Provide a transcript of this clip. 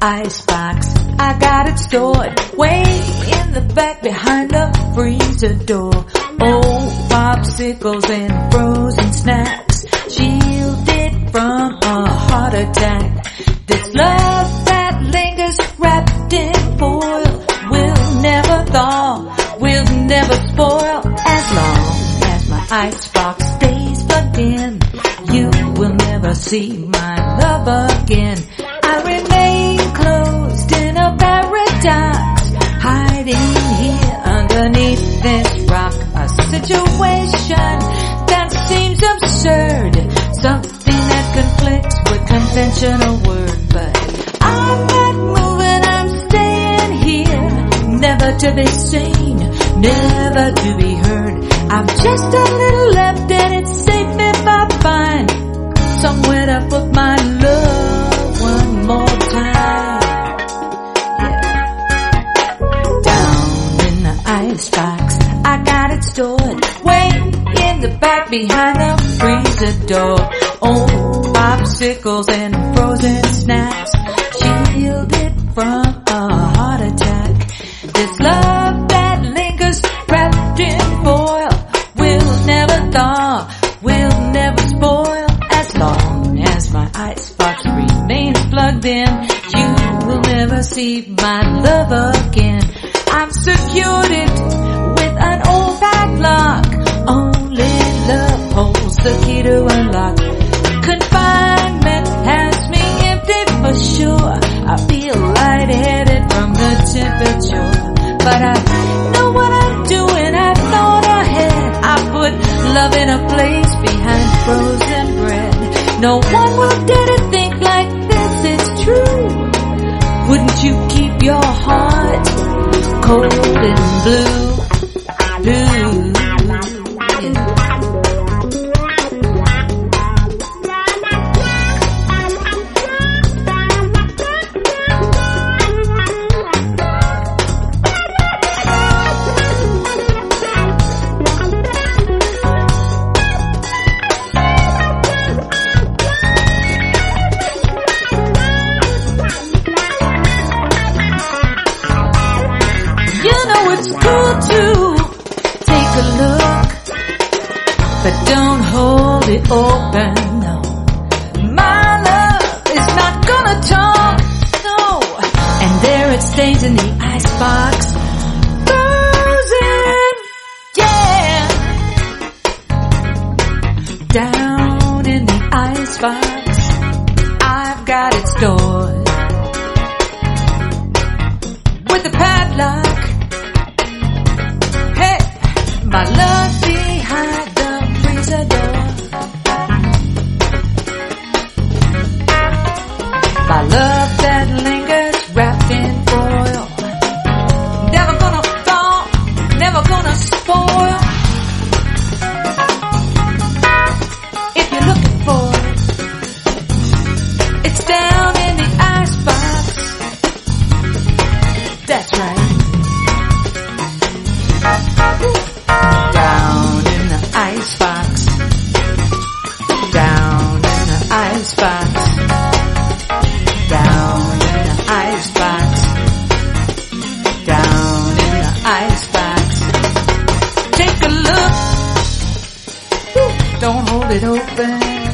icebox. I got it stored way in the back behind the freezer door. Old popsicles and frozen snacks, shielded from a heart attack. This love that lingers wrapped in foil will never thaw, will never spoil. As long as my icebox stays plugged in, you will never see my love again. I remain closed in a paradox, hiding here underneath this rock. A situation that seems absurd, something that conflicts with conventional word. But I'm not moving, I'm staying here, never to be seen, never to be heard. I'm just a little left and it's safe if I find somewhere to put my love one more time. Yeah. Down in the icebox, I got it stored way in the back behind the freezer door. Old popsicles and frozen snacks, shielded from a heart attack. This love that lingers wrapped in foil will never thaw, will never spoil. As long as my icebox remains plugged in, you will never see my love again. I've secured it with an old padlock, only love holds the key to unlock. Confinement has me empty for sure, I feel lightheaded from the temperature, but I know what I'm doing, I thought ahead. I put love in a place behind frozen bread. No one will dare to think like this is true. Wouldn't you keep your heart cold and blue, blue? It's cool to take a look, but don't hold it open, no. My love is not gonna talk, no. And there it stays in the icebox, frozen, yeah. Down in the icebox, I've got it stored with the padlock. My love behind the freezer door, my love that lingers wrapped in foil, never gonna thaw, never gonna spoil. If you're looking for it, it's down in the icebox. That's right. Down in the icebox, down in the icebox, down in the icebox, down in the icebox. Take a look, don't hold it open.